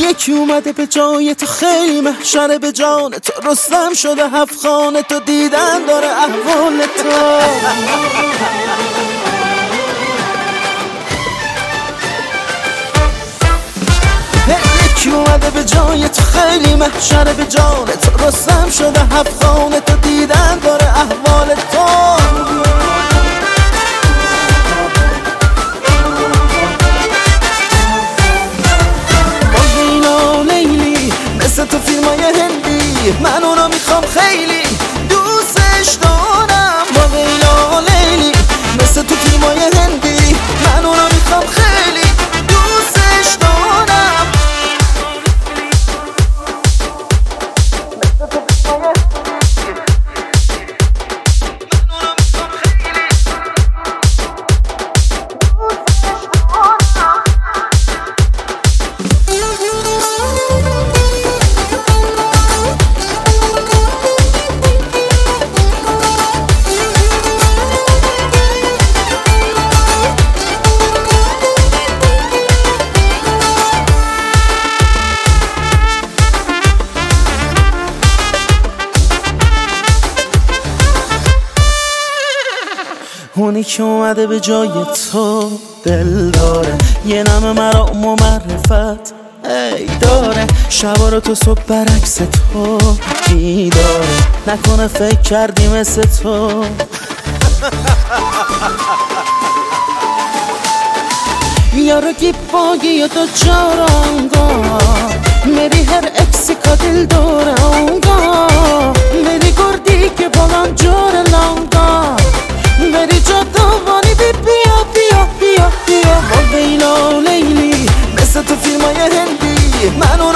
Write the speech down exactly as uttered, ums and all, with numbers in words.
یکی اومده به جای تو خیلی محشره به جان تو، رستم شده هفت خانه تو، دیدن داره احوال تو. یکی اومده به جای تو خیلی محشره به جان تو، رستم شده هفت خانه تو، دیدن داره احوال تو. مثل تو فیلمای هندی من اونو میخوام خیلی دوستش دارم. با لیلا لیلی مثل تو فیلمای هندی من اونو میخوام خیلی دوستش دارم. اونی که اومده به جای تو دل داره، یه نم مرا و معرفت ای داره، شبا رو تو صبح برعکس تو بیداره، نکنه فکر کردی مثل تو. یارو گیباگی یا دو جارانگا میری هر اکسی کا دل دارانگا، میری گردی که بالان جور لانگا، بری جادوانی بی بیا بیا بیا بیا. با لیلا لیلی مثل تو فیلمای هندی من